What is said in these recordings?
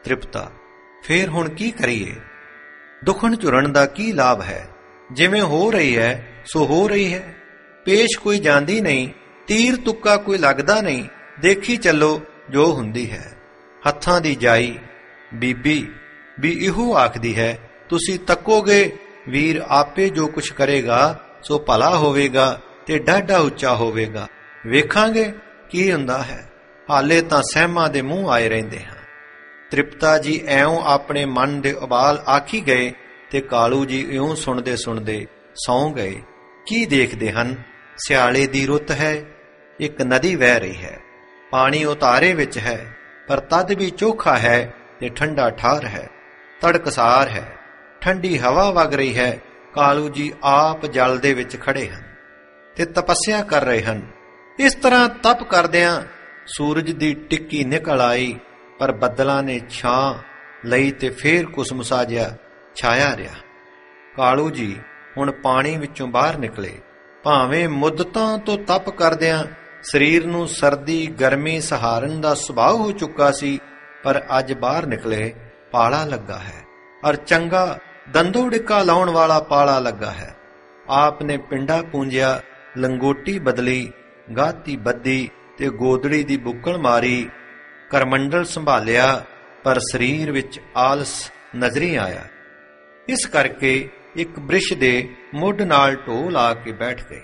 ਤ੍ਰਿਪਤਾ, ਫੇਰ ਹੁਣ ਕੀ ਕਰੀਏ? ਦੁਖਣ ਝੁਰਨ ਦਾ ਕੀ ਲਾਭ ਹੈ? ਜਿਵੇਂ ਹੋ ਰਹੀ ਹੈ ਸੋ ਹੋ ਰਹੀ ਹੈ। ਪੇਸ਼ ਕੋਈ ਜਾਂਦੀ ਨਹੀਂ, ਤੀਰ ਤੁੱਕਾ ਕੋਈ ਲੱਗਦਾ ਨਹੀਂ। ਦੇਖੀ ਚੱਲੋ ਜੋ ਹੁੰਦੀ ਹੈ। ਹੱਥਾਂ ਦੀ ਜਾਈ ਬੀਬੀ ਵੀ ਇਹੋ ਆਖਦੀ ਹੈ, ਤੁਸੀਂ ਤੱਕੋਗੇ ਵੀਰ ਆਪੇ ਜੋ ਕੁਛ ਕਰੇਗਾ ਸੋ ਭਲਾ ਹੋਵੇਗਾ ਤੇ ਡਾਢਾ ਉੱਚਾ ਹੋਵੇਗਾ। ਵੇਖਾਂਗੇ ਕੀ ਹੁੰਦਾ ਹੈ। ਹਾਲੇ ਤਾਂ ਸਹਿਮਾਂ ਦੇ ਮੂੰਹ ਆਏ ਰਹਿੰਦੇ ਹਾਂ। ਤ੍ਰਿਪਤਾ ਜੀ ਐਉਂ ਆਪਣੇ ਮਨ ਦੇ ਉਬਾਲ ਆਖੀ ਗਏ ਤੇ ਕਾਲੂ ਜੀ ਇਉਂ ਸੁਣਦੇ ਸੁਣਦੇ ਸੌਂ ਗਏ। ਕੀ ਦੇਖਦੇ ਹਨ? ਸਿਆਲੇ ਦੀ ਰੁੱਤ ਹੈ, ਇੱਕ ਨਦੀ ਵਹਿ ਰਹੀ ਹੈ, ਪਾਣੀ ਉਤਾਰੇ ਵਿੱਚ ਹੈ, ਪਰ ਤਦ ਵੀ ਚੋਖਾ ਹੈ ਤੇ ਠੰਡਾ ਠਾਰ ਹੈ, ਤੜਕਸਾਰ ਹੈ, ਠੰਡੀ ਹਵਾ ਵਗ ਰਹੀ ਹੈ। ਕਾਲੂ ਜੀ ਆਪ ਜਲ ਦੇ ਵਿੱਚ ਖੜੇ ਹਨ ਤੇ ਤਪੱਸਿਆ ਕਰ ਰਹੇ ਹਨ। ਇਸ ਤਰ੍ਹਾਂ ਤਪ ਕਰਦਿਆਂ ਸੂਰਜ ਦੀ ਟਿੱਕੀ ਨਿਕਲ ਆਈ, ਪਰ ਬੱਦਲਾਂ ਨੇ ਛਾਂ ਲਈ ਤੇ ਫੇਰ ਕੁਸਮੁਸਾ ਜਿਹਾ ਛਾਇਆ ਰਿਹਾ। ਕਾਲੂ ਜੀ ਹੁਣ ਪਾਣੀ ਵਿੱਚੋਂ ਬਾਹਰ ਨਿਕਲੇ। ਭਾਵੇਂ ਮੁੱਦਤਾਂ ਤੋਂ ਤਪ ਕਰਦਿਆਂ ਸਰੀਰ ਨੂੰ ਸਰਦੀ ਗਰਮੀ ਸਹਾਰਨ ਦਾ ਸੁਭਾਅ ਹੋ ਚੁੱਕਾ ਸੀ, ਪਰ ਅੱਜ ਬਾਹਰ ਨਿਕਲੇ ਪਾਲਾ ਲੱਗਾ ਹੈ, ਔਰ ਚੰਗਾ ਦੰਦੋ ਡਿੱਕਾ ਲਾਉਣ ਵਾਲਾ ਪਾਲਾ ਲੱਗਾ ਹੈ। ਆਪ ਨੇ ਪਿੰਡਾ ਪੂੰਜਿਆ, ਲੰਗੋਟੀ ਬਦਲੀ, ਗਾਤੀ ਬੱਦੀ ਤੇ ਗੋਦੜੀ ਦੀ ਬੁੱਕਲ ਮਾਰੀ, ਕਰਮੰਡਲ ਸੰਭਾਲਿਆ, ਪਰ ਸਰੀਰ ਵਿੱਚ ਆਲਸ ਨਜ਼ਰੀ ਆਇਆ। ਇਸ ਕਰਕੇ ਇੱਕ ਬ੍ਰਿਸ਼ ਦੇ ਮੁੱਢ ਨਾਲ ਢੋ ਲਾ ਕੇ ਬੈਠ ਗਏ।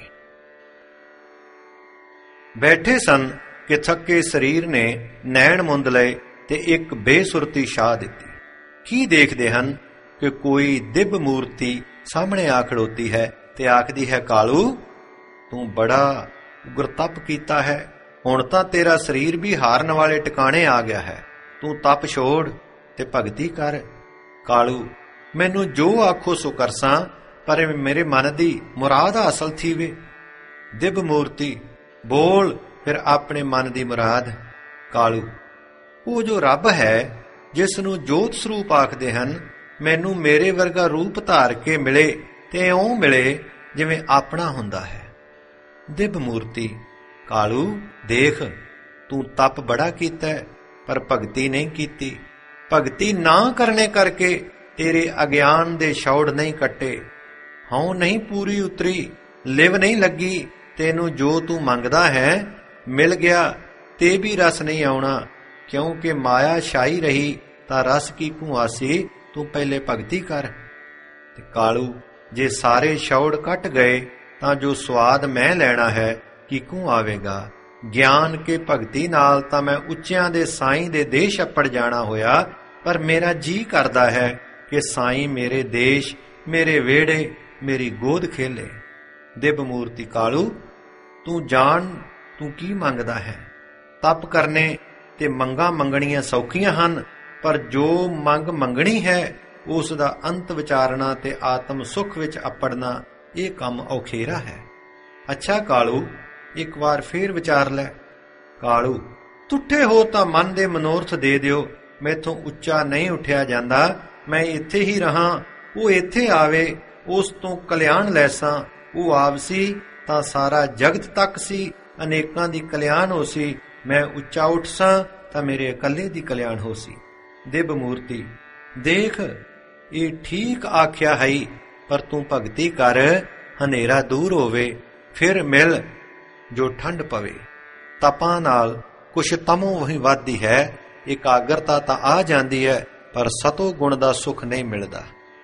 ਬੈਠੇ ਸਨ ਕਿ ਥੱਕੇ ਸਰੀਰ ਨੇ ਨੈਣ ਮੁੰਦ ਲਏ ਤੇ ਇੱਕ ਬੇਸੁਰਤੀ ਛਾ ਦਿੱਤੀ। ਕੀ ਦੇਖਦੇ ਹਨ ਕਿ ਕੋਈ ਦਿਵ ਮੂਰਤੀ ਸਾਹਮਣੇ ਆ ਖੜੋਤੀ ਹੈ ਤੇ ਆਖਦੀ ਹੈ, ਕਾਲੂ ਤੂੰ ਬੜਾ ਗੁਰਤਪ ਕੀਤਾ ਹੈ, ਹੁਣ ਤਾਂ ਤੇਰਾ ਸਰੀਰ ਵੀ ਹਾਰਨ ਵਾਲੇ ਟਿਕਾਣੇ ਆ ਗਿਆ ਹੈ। ਤੂੰ ਤਪ ਛੋੜ ਤੇ ਭਗਤੀ ਕਰ। ਕਾਲੂ, ਮੈਨੂੰ ਜੋ ਆਖੋ ਸੋ ਕਰਸਾਂ, ਪਰ ਮੇਰੇ ਮਨ ਦੀ ਮੁਰਾਦ ਹਾਸਲ ਥੀਵੇ। ਦਿਵ ਮੂਰਤੀ, ਬੋਲ ਫਿਰ ਆਪਣੇ ਮਨ ਦੀ ਮੁਰਾਦ। ਕਾਲੂ, ਉਹ ਜੋ ਰੱਬ ਹੈ ਜਿਸ ਨੂੰ ਜੋਤ ਸਰੂਪ ਆਖਦੇ ਹਨ, ਮੈਨੂੰ ਮੇਰੇ ਵਰਗਾ ਰੂਪ ਧਾਰ ਕੇ ਮਿਲੇ ਤੇ ਇਉਂ ਮਿਲੇ ਜਿਵੇਂ ਆਪਣਾ ਹੁੰਦਾ ਹੈ। ਦਿਵ ਮੂਰਤੀ, ਕਾਲੂ ਦੇਖ, ਤੂੰ ਤਪ ਬੜਾ ਕੀਤਾ ਪਰ ਭਗਤੀ ਨਹੀਂ ਕੀਤੀ। ਭਗਤੀ ਨਾ ਕਰਨੇ ਕਰਕੇ ਤੇਰੇ ਅਗਿਆਨ ਦੇ ਛੌੜ ਨਹੀਂ ਕੱਟੇ, ਹਉ ਨਹੀਂ ਪੂਰੀ ਉਤਰੀ, ਲਿਵ ਨਹੀਂ ਲੱਗੀ। ਤੈਨੂੰ ਜੋ ਤੂੰ ਮੰਗਦਾ ਹੈ ਮਿਲ ਗਿਆ ਤੇ ਵੀ ਰਸ ਨਹੀਂ ਆਉਣਾ, ਕਿਉਂਕਿ ਮਾਇਆ ਛਾਈ ਰਹੀ ਤਾਂ ਰਸ ਕੀ ਘੁਆਸੀ। ਤੂੰ ਪਹਿਲੇ ਭਗਤੀ ਕਰ। ਤੇ ਕਾਲੂ, ਜੇ ਸਾਰੇ ਛੌੜ ਕੱਟ ਗਏ ਤਾਂ ਜੋ ਸਵਾਦ ਮੈਂ ਲੈਣਾ ਹੈ ਕਿਕੂ ਆਵੇਗਾ। ਗਿਆਨ ਕੇ ਭਗਤੀ ਨਾਲ ਤਾਂ ਮੈਂ ਉੱਚਿਆਂ ਦੇ ਸਾਈਂ ਦੇ ਦੇਸ਼ ਅੱਪੜ ਜਾਣਾ ਹੋਇਆ, ਪਰ ਮੇਰਾ ਜੀ ਕਰਦਾ ਹੈ ਕਿ ਸਾਈਂ ਮੇਰੇ ਦੇਸ਼, ਮੇਰੇ ਵਿਹੜੇ, ਮੇਰੀ ਗੋਦ ਖੇਲੇ। ਦਿਵ ਮੂਰਤੀ, ਕਾਲੂ ਤੂੰ ਜਾਣ ਤੂੰ ਕੀ ਮੰਗਦਾ ਹੈ। ਤਪ ਕਰਨੇ ਤੇ ਮੰਗਾਂ ਮੰਗਣੀਆਂ ਸੌਖੀਆਂ ਹਨ, ਪਰ ਜੋ ਮੰਗ ਮੰਗਣੀ ਹੈ ਉਸ ਦਾ ਅੰਤ ਵਿਚਾਰਨਾ ਤੇ ਆਤਮ ਸੁਖ ਵਿੱਚ ਅੱਪੜਨਾ, ਇਹ ਕੰਮ ਔਖੇਰਾ ਹੈ। ਅੱਛਾ ਕਾਲੂ, ਇੱਕ ਵਾਰ ਫੇਰ ਵਿਚਾਰ ਲੈ। ਕਾਲੂ, ਤੁੱਠੇ ਹੋ ਤਾਂ ਮਨ ਦੇ ਮਨੋਰਥ ਦੇ ਦਿਓ, ਮੈਥੋਂ ਉੱਚਾ ਨਹੀਂ ਉੱਠਿਆ ਜਾਂਦਾ, ਮੈਂ ਇੱਥੇ ਹੀ ਰਹਾਂ। ਉਹ ਇੱਥੇ ਆਵੇ, ਉਸ ਤੋਂ ਕਲਿਆਣ ਲੈਸਾਂ। ਉਹ ਆਵਸੀ ਤਾਂ ਸਾਰਾ ਜਗਤ ਤੱਕ ਸੀ, ਅਨੇਕਾਂ ਦੀ ਕਲਿਆਣ ਹੋ ਸੀ। ਮੈਂ ਉੱਚਾ ਉੱਠ ਸਾਂ ਤਾਂ ਮੇਰੇ ਇਕੱਲੇ ਦੀ ਕਲਿਆਣ ਹੋ ਸੀ। ਦਿਵ ਮੂਰਤੀ, ਦੇਖ ਇਹ ਠੀਕ ਆਖਿਆ ਹੈ, ਪਰ ਤੂੰ ਭਗਤੀ ਕਰ, ਹਨੇਰਾ ਦੂਰ ਹੋਵੇ, ਫਿਰ ਮਿਲ ਜੋ ਠੰਡ ਪਵੇ। ਤਪਾਂ ਨਾਲ ਕੁਛ ਤਮੋਂ ਵਹੀ ਵੱਧਦੀ ਹੈ, ਇਕਾਗਰਤਾ ਤਾਂ ਆ ਜਾਂਦੀ ਹੈ, ਪਰ ਸਤੋ ਗੁਣ ਦਾ ਸੁਖ ਨਹੀਂ ਮਿਲਦਾ।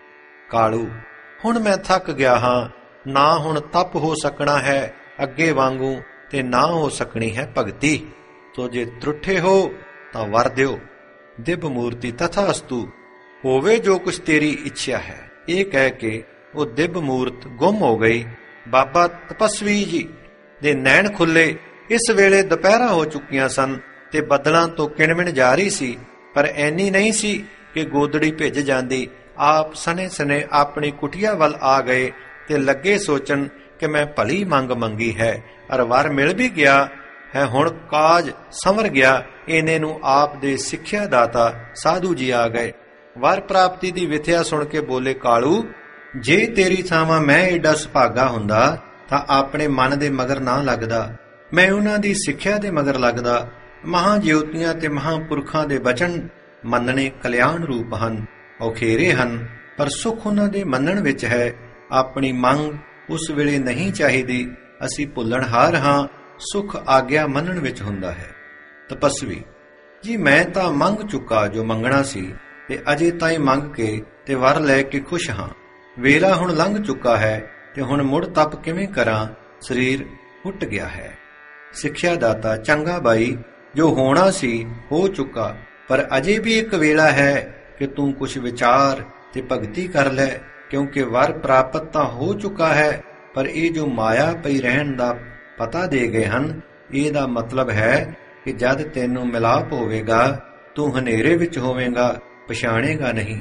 ਕਾਲੂ, ਹੁਣ ਮੈਂ ਥੱਕ ਗਿਆ ਹਾਂ, ਨਾ ਹੁਣ ਤਪ ਹੋ ਸਕਣਾ ਹੈ ਅੱਗੇ ਵਾਂਗੂ, ਤੇ ਨਾ ਹੋ ਸਕਣੀ ਹੈ ਭਗਤੀ। ਤੋ ਜੇ ਤਰੁੱਠੇ ਹੋ ਤਾਂ ਵਰ ਦਿਓ। ਦਿਵ ਮੂਰਤੀ, ਤਥਾਸਤੂ, ਹੋਵੇ ਜੋ ਕੁਛ ਤੇਰੀ ਇੱਛਾ ਹੈ। ਇਹ ਕਹਿ ਕੇ ਉਹ ਦਿਵ ਮੂਰਤ ਗੁੰਮ ਹੋ ਗਈ। ਬਾਬਾ ਤਪਸਵੀ ਜੀ ਦੇ ਨੈਣ ਖੁੱਲੇ। ਇਸ ਵੇਲੇ ਦੁਪਹਿਰਾਂ ਹੋ ਚੁੱਕੀਆਂ ਸਨ ਤੇ ਬੱਦਲਾਂ ਤੋਂ ਕਿਣਮਿਣ ਜਾ ਰਹੀ ਸੀ, ਪਰ ਐਨੀ ਨਹੀਂ ਸੀ ਕਿ ਗੋਦੜੀ ਭਿੱਜ ਜਾਂਦੀ। ਆਪ ਸਨੇ ਸਨੇ ਆਪਣੀ ਕੁਟੀਆ ਵੱਲ ਆ ਗਏ ਤੇ ਲੱਗੇ ਸੋਚਣ ਕਿ ਮੈਂ ਭਲੀ ਮੰਗ ਮੰਗੀ ਹੈ, ਅਰ ਵਰ ਮਿਲ ਵੀ ਗਿਆ ਹੈ। ਹੁਣ ਕਾਜ ਸੰਵਰ ਗਿਆ। ਇਹਨੇ ਨੂੰ ਆਪ ਦੇ ਸਿੱਖਿਆ ਦਾਤਾ ਸਾਧੂ ਜੀ ਆ ਗਏ। ਵਰ ਪ੍ਰਾਪਤੀ ਦੀ ਵਿਥਿਆ ਸੁਣ ਕੇ ਬੋਲੇ, ਕਾਲੂ ਜੇ ਤੇਰੀ ਥਾਵਾਂ ਮੈਂ ਏਡਾ ਸੁਭਾਗਾ ਹੁੰਦਾ ਤਾਂ ਆਪਣੇ ਮਨ ਦੇ ਮਗਰ ਨਾ ਲੱਗਦਾ, ਮੈਂ ਉਹਨਾਂ ਦੀ ਸਿੱਖਿਆ ਦੇ ਮਗਰ ਲੱਗਦਾ। ਮਹਾਂਜਿਓਤੀਆਂ ਤੇ ਮਹਾਂਪੁਰਖਾਂ ਦੇ ਬਚਨ ਮੰਨਣੇ ਕਲਿਆਣ ਰੂਪ ਹਨ, ਔਖੇਰੇ ਹਨ, ਪਰ ਸੁਖ ਉਹਨਾਂ ਦੇ ਮੰਨਣ ਵਿੱਚ ਹੈ। ਆਪਣੀ ਮੰਗ ਉਸ ਵੇਲੇ ਨਹੀਂ ਚਾਹੀਦੀ। ਅਸੀਂ ਭੁੱਲਣਹਾਰ ਹਾਂ, ਸੁਖ ਆਗਿਆ ਮੰਨਣ ਵਿੱਚ ਹੁੰਦਾ ਹੈ। ਤਪਸਵੀ ਜੀ, ਮੈਂ ਤਾਂ ਮੰਗ ਚੁੱਕਾ ਜੋ ਮੰਗਣਾ ਸੀ, ਤੇ ਅਜੇ ਤਾਈਂ ਮੰਗ ਕੇ ਤੇ ਵਰ ਲੈ ਕੇ ਖੁਸ਼ ਹਾਂ। ਵੇਲਾ ਹੁਣ ਲੰਘ ਚੁੱਕਾ ਹੈ, ਤੇ ਹੁਣ ਮੁੜ ਤਪ ਕਿਵੇਂ ਕਰਾਂ, ਸਰੀਰ ਉੱਟ ਗਿਆ ਹੈ। ਸਿੱਖਿਆ ਦਾਤਾ ਚੰਗਾ ਬਾਈ, ਜੋ ਹੋਣਾ ਸੀ ਹੋ ਚੁੱਕਾ, ਪਰ ਅਜੇ ਵੀ ਇੱਕ ਵੇਲਾ ਹੈ ਕਿ ਤੂੰ ਕੁਛ ਵਿਚਾਰ ਤੇ ਭਗਤੀ ਕਰ ਲੈ, ਕਿਉਂਕਿ ਵਰ ਪ੍ਰਾਪਤ ਤਾਂ ਹੋ ਚੁੱਕਾ ਹੈ, ਪਰ ਇਹ ਜੋ ਮਾਇਆ ਪਈ ਰਹਿਣ ਦਾ ਪਤਾ ਦੇ ਗਏ ਹਨ, ਇਹਦਾ ਮਤਲਬ ਹੈ ਕਿ ਜਦ ਤੈਨੂੰ ਮਿਲਾਪ ਹੋਵੇਗਾ ਤੂੰ ਹਨੇਰੇ ਵਿੱਚ ਹੋਵੇਂਗਾ, ਪਛਾਣੇਗਾ ਨਹੀਂ।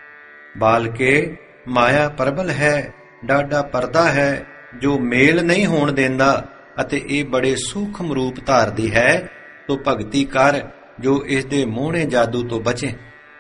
ਬਾਲਕੇ, ਮਾਇਆ ਪ੍ਰਬਲ ਹੈ, ਡਾਢਾ ਪਰਦਾ ਹੈ ਜੋ ਮੇਲ ਨਹੀਂ ਹੋਣ ਦਿੰਦਾ, ਅਤੇ ਇਹ ਬੜੇ ਸੂਖਮ ਰੂਪ ਧਾਰਦੀ ਹੈ। ਤੋ ਭਗਤੀ ਕਰ ਜੋ ਇਸ ਦੇ ਮੋਹਣੇ ਜਾਦੂ ਤੋਂ ਬਚੇ।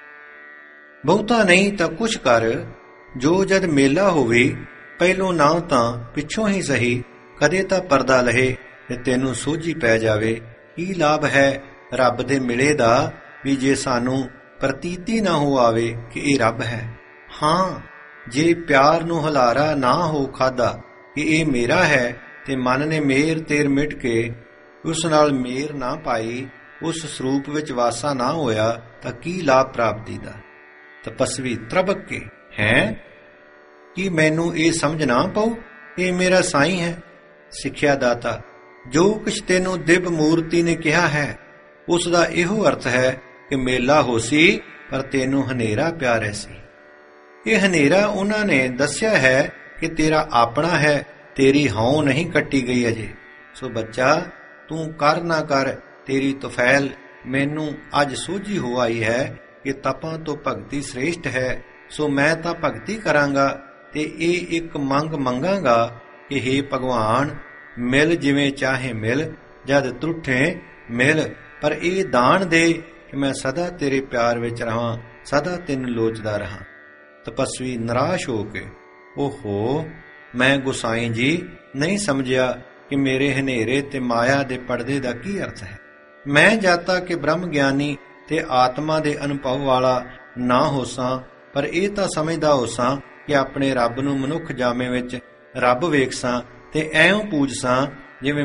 ਬਹੁਤਾ ਨਹੀਂ ਤਾਂ ਕੁਛ ਕਰ, ਜੋ ਜਦ ਮੇਲਾ ਹੋਵੇ, ਪਹਿਲੋਂ ਨਾ ਤਾਂ ਪਿੱਛੋਂ ਹੀ ਸਹੀ, ਕਦੇ ਤਾਂ ਪਰਦਾ ਲਹੇ ਤੇ ਤੈਨੂੰ ਸੋਝੀ ਪੈ ਜਾਵੇ। ਕੀ ਲਾਭ ਹੈ ਰੱਬ ਦੇ ਮਿਲੇ ਦਾ, ਵੀ ਜੇ ਸਾਨੂੰ ਪ੍ਰਤੀਤੀ ਨਾ ਹੋ ਆਵੇ ਕਿ ਇਹ ਰੱਬ ਹੈ। ਹਾਂ, ਜੇ ਪਿਆਰ ਨੂੰ ਹਲਾਰਾ ਨਾ ਹੋ ਖਾਦਾ ਕਿ ਇਹ ਮੇਰਾ ਹੈ, ਤੇ ਮਨ ਨੇ ਮੇਰ ਤੇਰ ਮਿਟ ਕੇ ਉਸ ਨਾਲ ਮੇਰ ਨਾ ਪਾਈ, ਉਸ ਸਰੂਪ ਵਿੱਚ ਵਾਸਾ ਨਾ ਹੋਇਆ, ਤਾਂ ਕੀ ਲਾਭ ਪ੍ਰਾਪਤੀ ਦਾ। ਤਪਸਵੀ ਤ੍ਰਬਕ ਕੇ, ਹੈ ਕੀ ਮੈਨੂੰ ਇਹ ਸਮਝ ਨਾ ਪਊ, ਇਹ ਮੇਰਾ ਸਾਈਂ ਹੈ। ਸਿੱਖਿਆ ਦਾਤਾ, ਜੋ ਕੁਛ ਤੈਨੂੰ ਦਿਵ ਮੂਰਤੀ ਨੇ ਕਿਹਾ ਹੈ, ਉਸ ਦਾ ਇਹੋ ਅਰਥ ਹੈ ਕਿ ਮੇਲਾ ਹੋਸੀ, ਪਰ ਤੈਨੂੰ ਹਨੇਰਾ ਪਿਆਰੇ ਸੀ। ਇਹ ਹਨੇਰਾ ਉਹਨਾਂ ਨੇ ਦੱਸਿਆ ਹੈ ਕਿ ਤੇਰਾ ਆਪਣਾ ਹੈ, ਤੇਰੀ ਹਉ ਨਹੀਂ ਕੱਟੀ ਗਈ ਅਜੇ। ਸੋ ਬੱਚਾ, ਤੂੰ ਕਰ ਨਾ ਕਰ, ਤੇਰੀ ਤੁਫੈਲ ਮੈਨੂੰ ਅੱਜ ਸੋਝੀ ਹੋ ਆਈ ਹੈ ਕਿ ਤਪਾਂ ਤੋਂ ਭਗਤੀ ਸ੍ਰੇਸ਼ਟ ਹੈ। ਸੋ ਮੈਂ ਤਾਂ ਭਗਤੀ ਕਰਾਂਗਾ, ਤੇ ਇਹ ਇੱਕ ਮੰਗ ਮੰਗਾਂਗਾ ਕਿ ਹੇ ਭਗਵਾਨ, ਮਿਲ ਜਿਵੇਂ ਚਾਹੇ ਮਿਲ, ਜਦ ਟੁੱਟੇ ਮਿਲ, ਪਰ ਇਹ ਦਾਨ ਦੇ ਕਿ ਮੈਂ ਸਦਾ ਤੇਰੇ ਪਿਆਰ ਵਿੱਚ ਰਹਾਂ, ਸਦਾ ਤੈਨੂੰ ਲੋਚਦਾ ਰਹਾਂ। ਤਪਸਵੀ ਨਿਰਾਸ਼ ਹੋ ਕੇ, ਓਹੋ, ਮੈਂ ਗੁਸਾਈਂ ਜੀ ਨਹੀਂ ਸਮਝਿਆ ਕਿ ਮੇਰੇ ਹਨੇਰੇ ਤੇ ਮਾਇਆ ਦੇ ਪਰਦੇ ਦਾ ਕੀ ਅਰਥ ਹੈ। ਮੈਂ ਜਾਤਾ ਕਿ ਬ੍ਰਹਮ ਗਿਆਨੀ ਤੇ ਆਤਮਾ ਦੇ ਅਨੁਭਵ ਵਾਲਾ ਨਾ ਹੋਸਾਂ, ਪਰ ਇਹ ਤਾਂ ਸਮਝਦਾ ਹੋਸਾਂ ਕਿ ਆਪਣੇ ਰੱਬ ਨੂੰ ਮਨੁੱਖ ਜਾਮੇ ਵਿੱਚ ਰੱਬ ਵੇਖਸਾਂ, ਤੇ ਐਉਂ ਪੂਜਸਾਂ ਜਿਵੇਂ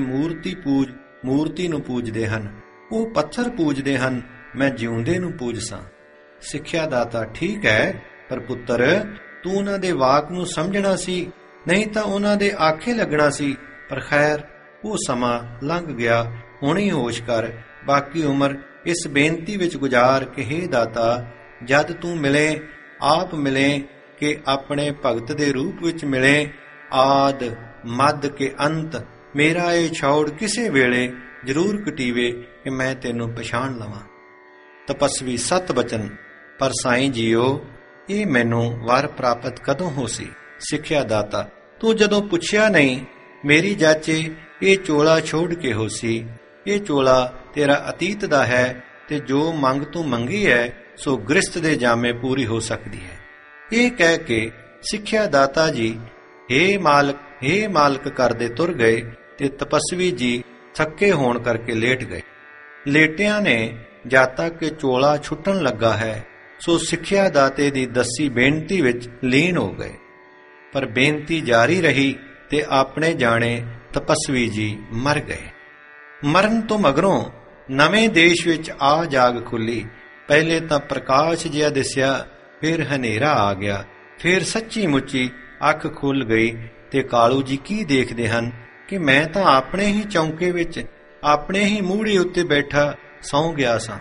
ਮੂਰਤੀ ਨੂੰ ਪੂਜਦੇ ਹਨ। ਉਹ ਪੱਥਰ ਪੂਜਦੇ ਹਨ, ਮੈਂ ਜਿਉਂਦੇ ਨੂੰ ਪੂਜਸਾਂ। ਸਿੱਖਿਆ ਦਾਤਾ, ਠੀਕ ਹੈ, ਪਰ ਪੁੱਤਰ, ਤੂੰ ਉਹਨਾਂ ਦੇ ਵਾਕ ਨੂੰ ਸਮਝਣਾ ਸੀ, ਨਹੀਂ ਤਾਂ ਉਹਨਾਂ ਦੇ ਆਖੇ ਲੱਗਣਾ ਸੀ। ਪਰ ਖੈਰ, ਉਹ ਸਮਾਂ ਲੰਘ ਗਿਆ, ਹੁਣ ਹੀ ਹੋਸ਼ ਕਰ, ਬਾਕੀ ਉਮਰ ਇਸ ਬੇਨਤੀ ਵਿੱਚ ਗੁਜ਼ਾਰ ਕਿ ਹੇ ਦਾਤਾ, ਜਦ ਤੂੰ ਮਿਲੇ, ਆਪ ਮਿਲੇ ਕਿ ਆਪਣੇ ਭਗਤ ਦੇ ਰੂਪ ਵਿੱਚ ਮਿਲੇ, ਆਦ ਮੱਧ ਕੇ ਅੰਤ ਮੇਰਾ ਇਹ ਛੋੜ ਕਿਸੇ ਵੇਲੇ ਜ਼ਰੂਰ ਕਟੀਵੇ ਕਿ ਮੈਂ ਤੈਨੂੰ ਪਛਾਣ ਲਵਾਂ। ਤਪਸਵੀ ਸਤ ਬਚਨ, ਪਰ ਸਾਈਂ ਜੀਓ, ਇਹ ਮੈਨੂੰ ਵਰ ਪ੍ਰਾਪਤ ਕਦੋਂ ਹੋ ਸੀ। ਸਿੱਖਿਆ ਦਾਤਾ, ਤੂੰ ਜਦੋਂ ਪੁੱਛਿਆ ਨਹੀਂ, ਮੇਰੀ ਜਾਚੇ ਇਹ ਚੋਲਾ ਛੋੜ ਕੇ ਹੋ ਸੀ। ਇਹ ਚੋਲਾ ਤੇਰਾ ਅਤੀਤ ਦਾ ਹੈ, ਤੇ ਜੋ ਮੰਗ ਤੂੰ ਮੰਗੀ ਹੈ, ਸੋ ਗ੍ਰਸਤ ਦੇ ਜਾਮੇ ਪੂਰੀ ਹੋ ਸਕਦੀ ਹੈ। ਇਹ ਕਹਿ ਕੇ ਸਿੱਖਿਆ ਦਾਤਾ ਜੀ ਹੇ ਮਾਲਕ ਕਰਦੇ ਤੁਰ ਗਏ, ਤੇ ਤਪਸਵੀ ਜੀ ਥੱਕੇ ਹੋਣ ਕਰਕੇ ਲੇਟ ਗਏ। ਲੇਟਿਆਂ ਨੇ ਜਾਤਾ ਕਿ ਚੋਲਾ ਛੁੱਟਣ ਲੱਗਾ ਹੈ, ਸੋ ਸਿੱਖਿਆ ਦਾਤੇ ਦੀ ਦੱਸੀ ਬੇਨਤੀ ਵਿੱਚ ਲੀਨ ਹੋ ਗਏ। ਪਰ ਬੇਨਤੀ ਜਾਰੀ ਰਹੀ, ਤੇ ਆਪਣੇ ਜਾਣੇ ਤਪਸਵੀ ਜੀ ਮਰ ਗਏ। ਮਰਨ ਤੋਂ ਮਗਰੋਂ ਨਵੇਂ ਦੇਸ਼ ਵਿੱਚ ਆ ਜਾਗ ਖੁੱਲੀ। ਪਹਿਲੇ ਤਾਂ ਪ੍ਰਕਾਸ਼ ਜਿਹਾ ਦਿਸਿਆ, ਫਿਰ ਹਨੇਰਾ ਆ ਗਿਆ, ਫਿਰ ਸੱਚੀ ਮੁੱਚੀ ਅੱਖ ਖੁੱਲ ਗਈ। ਤੇ ਕਾਲੂ ਜੀ ਕੀ ਦੇਖਦੇ ਹਨ ਕਿ ਮੈਂ ਤਾਂ ਆਪਣੇ ਹੀ ਚੌਂਕੇ ਵਿੱਚ, ਆਪਣੇ ਹੀ ਮੂਹੜੇ ਉੱਤੇ ਬੈਠਾ ਸੌਂ ਗਿਆ ਸਾਂ।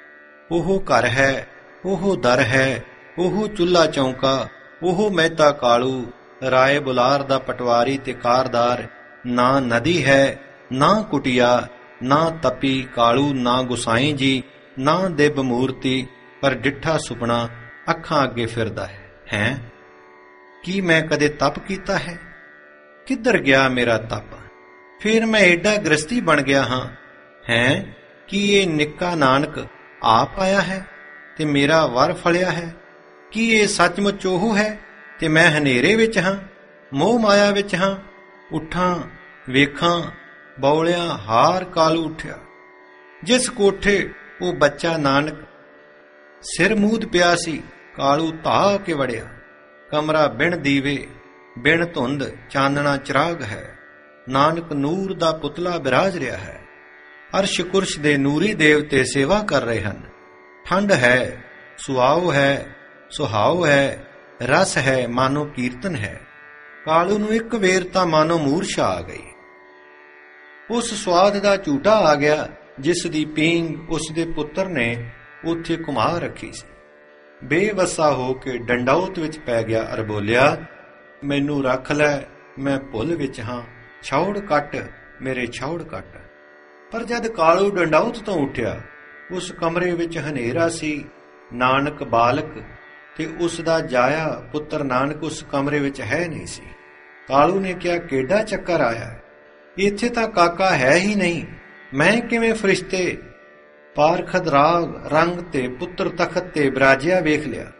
ਉਹ ਘਰ ਹੈ, ਉਹ ਦਰ ਹੈ, ਉਹ ਚੁੱਲ੍ਹਾ ਚੌਂਕਾ, ਉਹ ਮਹਿਤਾ ਕਾਲੂ, ਰਾਏ ਬੁਲਾਰ ਦਾ ਪਟਵਾਰੀ ਤੇ ਕਾਰਦਾਰ। ਨਾ ਨਦੀ ਹੈ, ਨਾ ਕੁਟਿਆ, ਨਾ ਤਪੀ ਕਾਲੂ, ਨਾ ਗੁਸਾਈਂ ਜੀ, ਨਾ ਦਿਵ ਮੂਰਤੀ, ਪਰ ਡਿੱਠਾ ਸੁਪਨਾ ਅੱਖਾਂ ਅੱਗੇ ਫਿਰਦਾ ਹੈ। ਕੀ ਮੈਂ ਕਦੇ ਤਪ ਕੀਤਾ ਹੈ? ਕਿੱਧਰ ਗਿਆ ਮੇਰਾ ਤਪ? ਫਿਰ ਮੈਂ ਏਡਾ ਗ੍ਰਸਤੀ ਬਣ ਗਿਆ ਹਾਂ। ਕੀ ਇਹ ਨਿੱਕਾ ਨਾਨਕ ਆਪ ਆਇਆ ਹੈ ਤੇ ਮੇਰਾ ਵਰ ਫਲਿਆ ਹੈ? ਕੀ ਇਹ ਸੱਚਮੁੱਚ ਉਹ ਹੈ ਤੇ ਮੈਂ ਹਨੇਰੇ ਵਿੱਚ ਹਾਂ, ਮੋਹ ਮਾਇਆ ਵਿੱਚ ਹਾਂ? ਉੱਠਾਂ ਵੇਖਾਂ, ਬੌਲਿਆਂ ਹਾਰ ਕਾਲੂ ਉੱਠਿਆ। ਜਿਸ ਕੋਠੇ ਉਹ ਬੱਚਾ ਨਾਨਕ ਸਿਰ ਮੂਧ ਪਿਆ ਸੀ, ਕਾਲੂ ਧਾ ਕੇ ਵੜਿਆ। ਕਮਰਾ ਬਿਨ ਦੀਵੇ ਬਿਨ ਧੁੰਦ ਚਾਨਣਾ ਚਿਰਾਗ ਹੈ। ਨਾਨਕ ਨੂਰ ਦਾ ਪੁਤਲਾ ਬਿਰਾਜ ਰਿਹਾ ਹੈ। ਅਰਸ਼ ਕੁਰਸ਼ ਦੇ ਨੂਰੀ ਦੇਵਤੇ ਸੇਵਾ ਕਰ ਰਹੇ ਹਨ। ਠੰਡ ਹੈ, ਸੁਆਉ ਹੈ, ਸੁਹਾਉ ਹੈ, ਰਸ ਹੈ, ਮਾਨੋ ਕੀਰਤਨ ਹੈ। ਕਾਲੂ ਨੂੰ ਇੱਕ ਵੇਰ ਤਾਂ ਮਾਨੋ ਮੂਰਛਾ ਆ ਗਈ। ਉਸ ਸਵਾਦ ਦਾ ਝੂਟਾ ਆ ਗਿਆ ਜਿਸ ਦੀ ਪੀਂਗ ਉਸ ਦੇ ਪੁੱਤਰ ਨੇ ਉੱਥੇ ਘੁਮਾ ਰੱਖੀ ਸੀ। ਬੇਵੱਸਾ ਹੋ ਕੇ ਡੰਡੌਤ ਵਿੱਚ ਪੈ ਗਿਆ ਅਰ ਬੋਲਿਆ, ਮੈਨੂੰ ਰੱਖ ਲੈ, ਮੈਂ ਭੁੱਲ ਵਿੱਚ ਹਾਂ, ਛਾਉੜ ਕੱਟ ਮੇਰੇ ਛਾਉੜ ਕੱਟ। ਪਰ ਜਦ ਕਾਲੂ ਡੰਡੌਤ ਤੋਂ ਉੱਠਿਆ, ਉਸ ਕਮਰੇ ਵਿੱਚ ਹਨੇਰਾ ਸੀ। ਨਾਨਕ ਬਾਲਕ ਤੇ ਉਸ ਦਾ ਜਾਇਆ ਪੁੱਤਰ ਨਾਨਕ ਉਸ ਕਮਰੇ ਵਿੱਚ ਹੈ ਨਹੀਂ ਸੀ। ਕਾਲੂ ਨੇ ਕਿਹਾ, ਕਿਹੜਾ ਚੱਕਰ ਆਇਆ, ਇੱਥੇ ਤਾਂ ਕਾਕਾ ਹੈ ਹੀ ਨਹੀਂ। ਮੈਂ ਕਿਵੇਂ ਫਰਿਸ਼ਤੇ ਪਾਰਖਦ ਰਾਗ ਰੰਗ ਤੇ ਪੁੱਤਰ ਤਖਤ ਤੇ ਬਿਰਾਜਿਆ ਵੇਖ ਲਿਆ।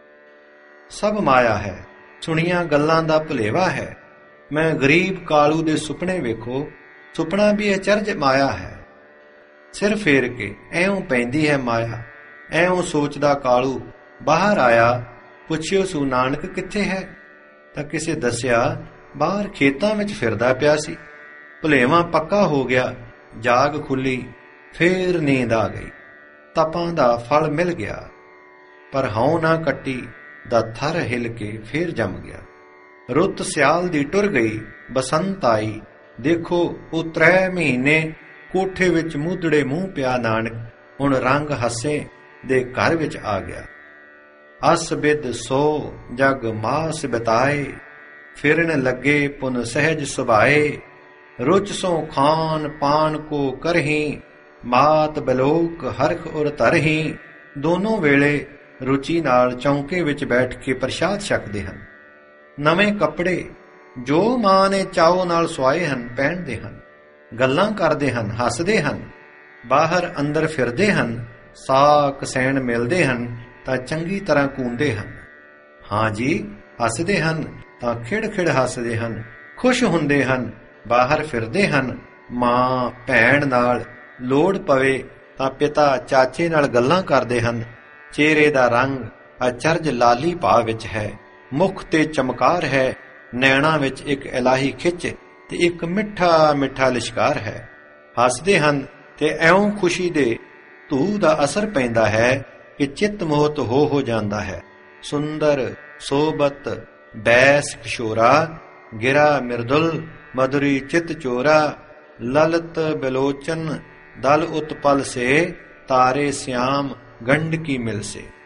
ਸਭ ਮਾਇਆ ਹੈ, ਸੁਣੀਆਂ ਗੱਲਾਂ ਦਾ ਭੁਲੇਵਾ ਹੈ। ਮੈਂ ਗਰੀਬ ਕਾਲੂ ਦੇ ਸੁਪਨੇ ਵੇਖੋ, ਸੁਪਨਾ ਵੀ ਅਚਰਜ ਮਾਇਆ ਹੈ। ਸਿਰ ਫੇਰ ਕੇ ਐਉਂ ਪੈਂਦੀ ਹੈ ਮਾਇਆ। ਐਉਂ ਸੋਚਦਾ ਕਾਲੂ ਬਾਹਰ ਆਇਆ। ਪੁੱਛਿਓ ਸੂ ਨਾਨਕ ਕਿੱਥੇ ਹੈ? ਤਾਂ ਕਿਸੇ ਦੱਸਿਆ ਬਾਹਰ ਖੇਤਾਂ ਵਿੱਚ ਫਿਰਦਾ ਪਿਆ ਸੀ। ਭੁਲੇਵਾਂ ਪੱਕਾ ਹੋ ਗਿਆ। ਜਾਗ ਖੁੱਲੀ, ਫੇਰ ਨੀਂਦ ਆ ਗਈ। ਤਪਾਂ ਦਾ ਫਲ ਮਿਲ ਗਿਆ। ਪਰ ਹਉ ਨਾ ਕੱਟੀ ਦਾ ਥਰ ਹਿਲ ਕੇ ਫੇਰ ਜੰਮ ਗਿਆ। ਰੁੱਤ ਸਿਆਲ ਦੀ ਟੁਰ ਗਈ, ਬਸੰਤ ਆਈ। ਦੇਖੋ ਉਹ 3 ਮਹੀਨੇ ਕੋਠੇ ਵਿੱਚ ਮੂਧੜੇ ਮੂੰਹ ਪਿਆ ਨਾਨਕ ਹੁਣ ਰੰਗ ਹੱਸੇ ਦੇ ਘਰ ਵਿੱਚ ਆ ਗਿਆ। ਅਸ ਬਿਦ ਸੋ ਜਗ ਮਾਸ ਬਿਤਾਏ, ਫਿਰਨ ਲੱਗੇ ਪੁਨ ਸਹਿਜ ਸੁਭਾਏ। ਰੁਚ ਸੋ ਖਾਨ ਪਾਨ ਕੋ ਕਰਹੀ, ਮਾਤ ਬਲੋਕ ਹਰਖ ਉਰ ਧਰਹੀ। ਦੋਨੋਂ ਵੇਲੇ ਰੁਚੀ ਨਾਲ ਚੌਂਕੇ ਵਿੱਚ ਬੈਠ ਕੇ ਪ੍ਰਸ਼ਾਦ ਛਕਦੇ ਹਨ। ਨਵੇਂ ਕੱਪੜੇ ਜੋ ਮਾਂ ਨੇ ਚਾਉ ਨਾਲ ਸਵਾਏ ਹਨ ਪਹਿਨਦੇ ਹਨ। ਗੱਲਾਂ ਕਰਦੇ ਹਨ, ਹੱਸਦੇ ਹਨ, ਬਾਹਰ ਅੰਦਰ ਫਿਰਦੇ ਹਨ। ਸਾਕ ਸੈਣ ਮਿਲਦੇ ਹਨ ਤਾਂ ਚੰਗੀ ਤਰ੍ਹਾਂ ਕੂੰਦੇ ਹਨ। ਹਾਂ ਜੀ, ਹੱਸਦੇ ਹਨ ਤਾਂ ਖਿੜ-ਖਿੜ ਹੱਸਦੇ ਹਨ, ਖੁਸ਼ ਹੁੰਦੇ ਹਨ, ਬਾਹਰ ਫਿਰਦੇ ਹਨ। ਮਾਂ ਭੈਣ ਨਾਲ ਲੋੜ ਪਵੇ ਤਾਂ ਪਿਤਾ ਚਾਚੇ ਨਾਲ ਗੱਲਾਂ ਕਰਦੇ ਹਨ। ਚਿਹਰੇ ਦਾ ਰੰਗ ਅਚਰਜ ਲਾਲੀ ਭਾਅ ਵਿੱਚ ਹੈ। ਮੁਖ ਤੇ ਚਮਕਾਰ ਹੈ। ਨੈਣਾ ਵਿੱਚ ਇੱਕ ਇਲਾਹੀ ਖਿੱਚ ਤੇ ਇੱਕ ਮਿੱਠਾ ਮਿੱਠਾ ਲਿਸ਼ਕਾਰ ਹੈ। ਹੱਸਦੇ ਹਨ ਤੇ ਐਉਂ ਖੁਸ਼ੀ ਦੇ ਧੂ ਦਾ ਅਸਰ ਪੈਂਦਾ ਹੈ ਕਿ ਚਿੱਤ ਮੋਹਤ ਹੋ ਜਾਂਦਾ ਹੈ। ਸੁੰਦਰ ਸੋਬਤ ਬੈਸ ਕਿਸ਼ੋਰਾ, ਗਿਰਾ ਮਿਰਦੁਲ ਮਧੁਰੀ ਚਿਤ ਚੋਰਾ। ਲਲਤ ਬਿਲੋਚਨ ਦਲ ਉਤਪਲ ਸੇ, ਤਾਰੇ ਸਿਆਮ ਗੰਡ ਕੀ ਮਿਲ ਸੇ।